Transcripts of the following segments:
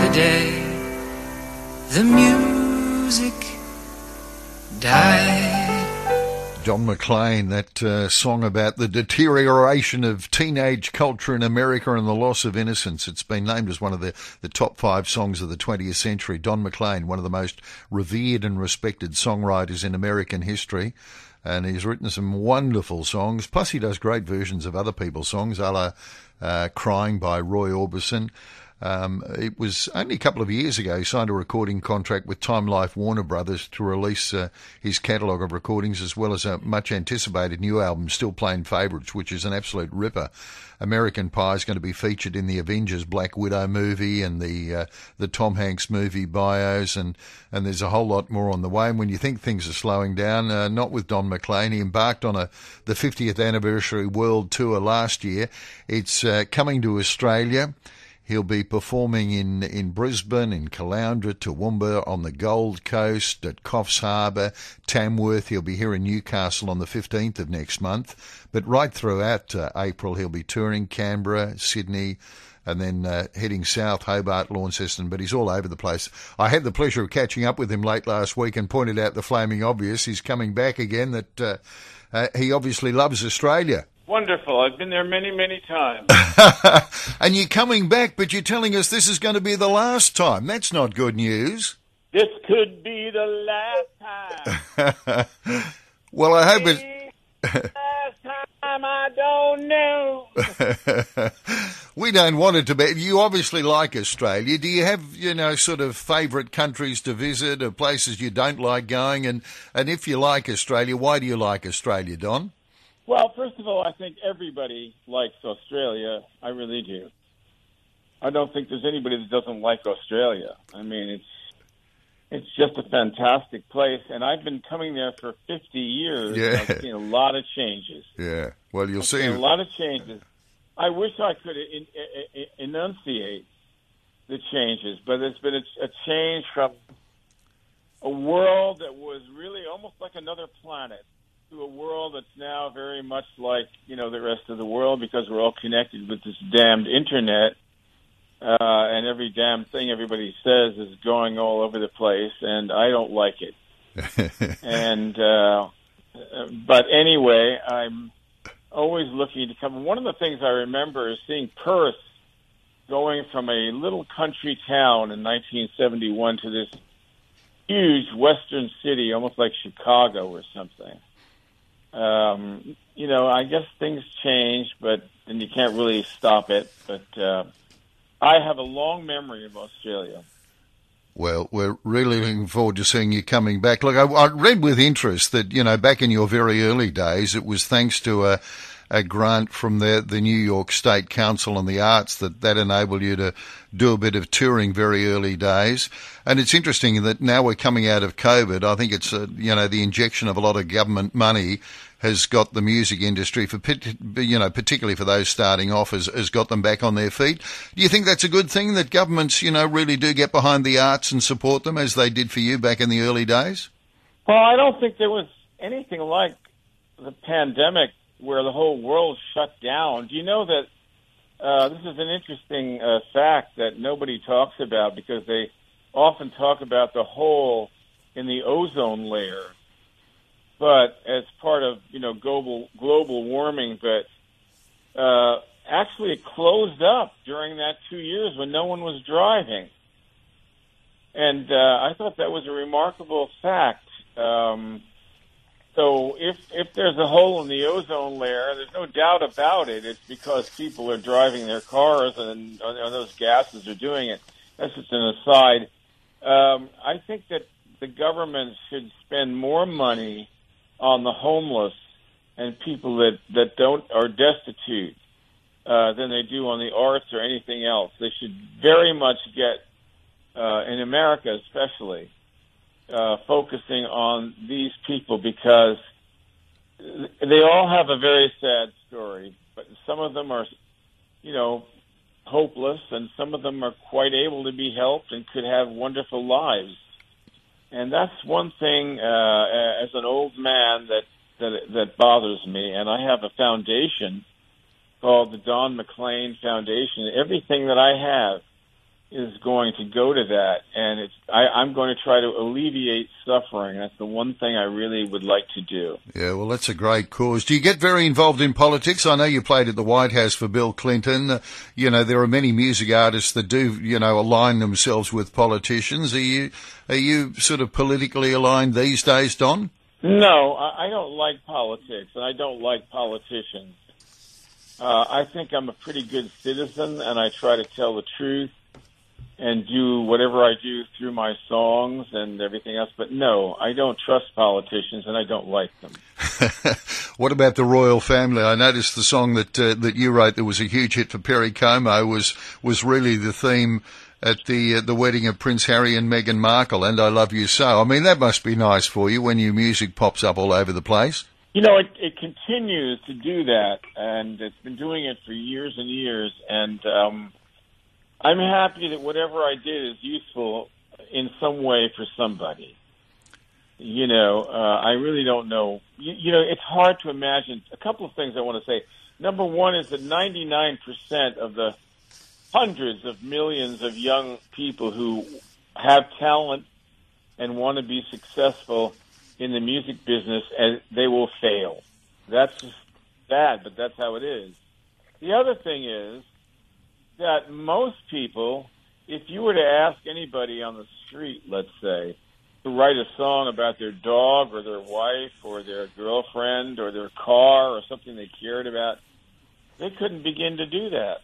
day the music died. Don McLean, that song about the deterioration of teenage culture in America and the loss of innocence. It's been named as one of the top 5 songs of the 20th century. Don McLean, one of the most revered and respected songwriters in American history. And he's written some wonderful songs. Plus he does great versions of other people's songs, a la Crying by Roy Orbison. It was only a couple of years ago he signed a recording contract with Time Life Warner Brothers to release his catalogue of recordings, as well as a much anticipated new album, Still Playing Favourites, which is an absolute ripper. American Pie is going to be featured in the Avengers Black Widow movie and the Tom Hanks movie Bios, and there's a whole lot more on the way. And when you think things are slowing down, not with Don McLean. He embarked on the 50th anniversary world tour last year. It's coming to Australia. He'll be performing in Brisbane, in Caloundra, Toowoomba, on the Gold Coast, at Coffs Harbour, Tamworth. He'll be here in Newcastle on the 15th of next month. But right throughout April, he'll be touring Canberra, Sydney, and then heading south, Hobart, Launceston. But he's all over the place. I had the pleasure of catching up with him late last week and pointed out the flaming obvious. He's coming back again, that he obviously loves Australia. Wonderful. I've been there many, many times. And you're coming back, but you're telling us this is going to be the last time. That's not good news. This could be the last time. Well, I hope it... Last time, I don't know. We don't want it to be. You obviously like Australia. Do you have, sort of favourite countries to visit or places you don't like going? And if you like Australia, why do you like Australia, Don? Well, first of all, I think everybody likes Australia. I really do. I don't think there's anybody that doesn't like Australia. I mean, it's just a fantastic place, and I've been coming there for 50 years. Yeah. I've seen a lot of changes. Yeah. Well, you'll see a lot of changes. I wish I could enunciate the changes, but it's been a change from a world that was really almost like another planet to a world that's now very much like, the rest of the world, because we're all connected with this damned internet, and every damn thing everybody says is going all over the place, and I don't like it. But anyway, I'm always looking to come. One of the things I remember is seeing Perth going from a little country town in 1971 to this huge western city, almost like Chicago or something. I guess things change, and you can't really stop it. But I have a long memory of Australia. Well, we're really looking forward to seeing you coming back. Look, I read with interest that, back in your very early days, it was thanks to a grant from the New York State Council on the Arts that enabled you to do a bit of touring very early days. And it's interesting that now we're coming out of COVID. I think it's, the injection of a lot of government money has got the music industry, particularly for those starting off, has got them back on their feet. Do you think that's a good thing, that governments, really do get behind the arts and support them as they did for you back in the early days? Well, I don't think there was anything like the pandemic where the whole world shut down. Do you know that this is an interesting fact that nobody talks about, because they often talk about the hole in the ozone layer, but as part of global warming. But actually, it closed up during that 2 years when no one was driving, and I thought that was a remarkable fact. So if there's a hole in the ozone layer, there's no doubt about it. It's because people are driving their cars, and those gases are doing it. That's just an aside. I think that the government should spend more money on the homeless and people that are destitute than they do on the arts or anything else. They should very much get, in America especially, focusing on these people, because they all have a very sad story, but some of them are, hopeless, and some of them are quite able to be helped and could have wonderful lives. And that's one thing, as an old man, that bothers me. And I have a foundation called the Don McLean Foundation. Everything that I have is going to go to that, and I'm going to try to alleviate suffering. That's the one thing I really would like to do. Yeah, well, that's a great cause. Do you get very involved in politics? I know you played at the White House for Bill Clinton. There are many music artists that do, align themselves with politicians. Are you sort of politically aligned these days, Don? No, I don't like politics, and I don't like politicians. I think I'm a pretty good citizen, and I try to tell the truth and do whatever I do through my songs and everything else. But no, I don't trust politicians, and I don't like them. What about the royal family? I noticed the song that you wrote that was a huge hit for Perry Como was really the theme at the wedding of Prince Harry and Meghan Markle, and I Love You So. I mean, that must be nice for you when your music pops up all over the place. It continues to do that, and it's been doing it for years and years, and I'm happy that whatever I did is useful in some way for somebody. I really don't know. It's hard to imagine. A couple of things I want to say. Number one is that 99% of the hundreds of millions of young people who have talent and want to be successful in the music business, and they will fail. That's just bad, but that's how it is. The other thing is that most people, if you were to ask anybody on the street, let's say, to write a song about their dog or their wife or their girlfriend or their car or something they cared about, they couldn't begin to do that.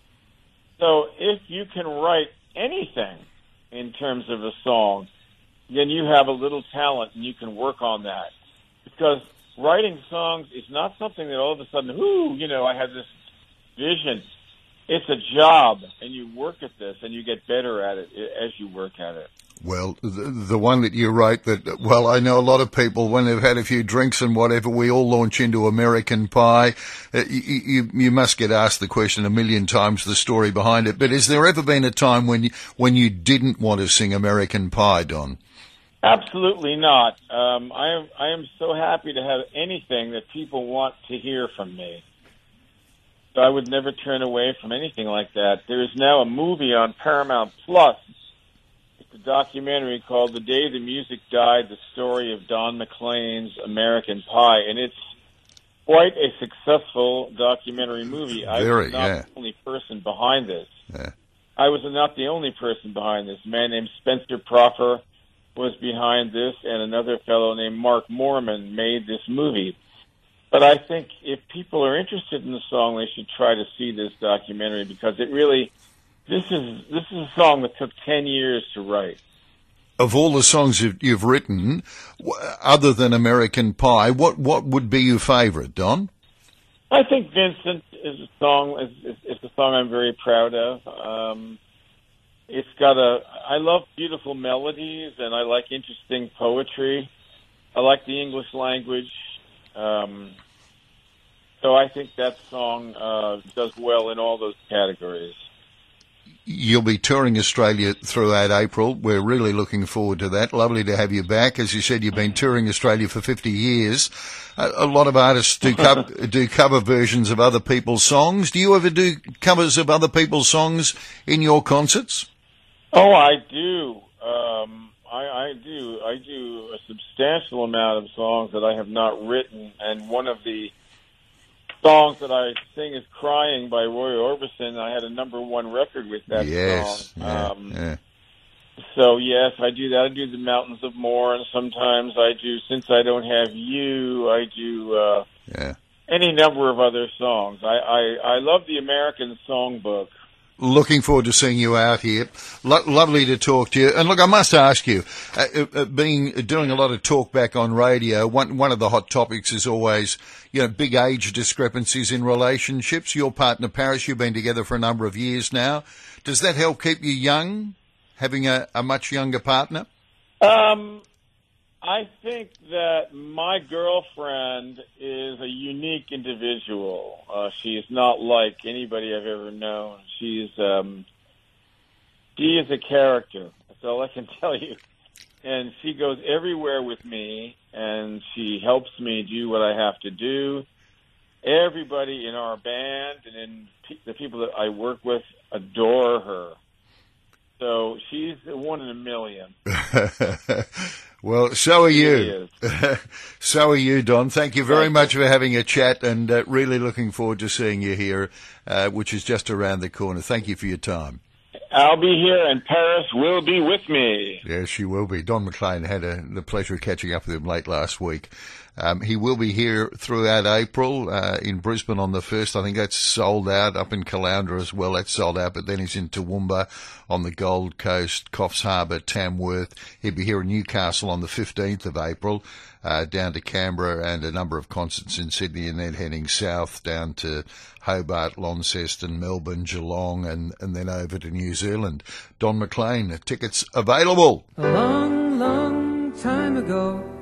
So if you can write anything in terms of a song, then you have a little talent and you can work on that. Because writing songs is not something that all of a sudden, I have this vision. It's a job, and you work at this, and you get better at it as you work at it. Well, the one that you wrote I know a lot of people, when they've had a few drinks and whatever, we all launch into American Pie. You must get asked the question a million times, the story behind it. But has there ever been a time when you didn't want to sing American Pie, Don? Absolutely not. I am so happy to have anything that people want to hear from me. So I would never turn away from anything like that. There is now a movie on Paramount Plus. It's a documentary called The Day the Music Died, the story of Don McLean's American Pie. And it's quite a successful documentary movie. I was not the only person behind this. Yeah. I was not the only person behind this. A man named Spencer Proffer was behind this, and another fellow named Mark Morman made this movie. But I think if people are interested in the song, they should try to see this documentary, because this is a song that took 10 years to write. Of all the songs you've written, other than American Pie, what would be your favourite, Don? I think Vincent is a song I'm very proud of. I love beautiful melodies, and I like interesting poetry. I like the English language. So I think that song does well in all those categories. You'll be touring Australia throughout April. We're really looking forward to that. Lovely to have you back. As you said, you've been touring Australia for 50 years. A lot of artists do cover versions of other people's songs. Do you ever do covers of other people's songs in your concerts? Oh, I do. I do a substantial amount of songs that I have not written, and one of the songs that I sing is "Crying" by Roy Orbison. I had a #1 record with that song. Yeah. So yes, I do that. I do "The Mountains of More," and sometimes I do "Since I Don't Have You." I do any number of other songs. I love the American Songbook. Looking forward to seeing you out here. Lovely to talk to you. And look, I must ask you, doing a lot of talk back on radio, one of the hot topics is always, big age discrepancies in relationships. Your partner, Paris, you've been together for a number of years now. Does that help keep you young, having a much younger partner? I think that my girlfriend is a unique individual. She is not like anybody I've ever known. She is a character. That's all I can tell you. And she goes everywhere with me, and she helps me do what I have to do. Everybody in our band and in the people that I work with adore her. So she's one in a million. Well, so are you. Is. So are you, Don. Thank you very much for having a chat, and really looking forward to seeing you here, which is just around the corner. Thank you for your time. I'll be here, and Paris will be with me. Yes, she will be. Don McLean had the pleasure of catching up with him late last week. He will be here throughout April, in Brisbane on the 1st. I think that's sold out. Up in Caloundra as well, that's sold out. But then he's in Toowoomba on the Gold Coast, Coffs Harbour, Tamworth. He'll be here in Newcastle on the 15th of April, down to Canberra, and a number of concerts in Sydney, and then heading south down to Hobart, Launceston, Melbourne, Geelong, and then over to New Zealand. Don McLean, tickets available. A long, long time ago,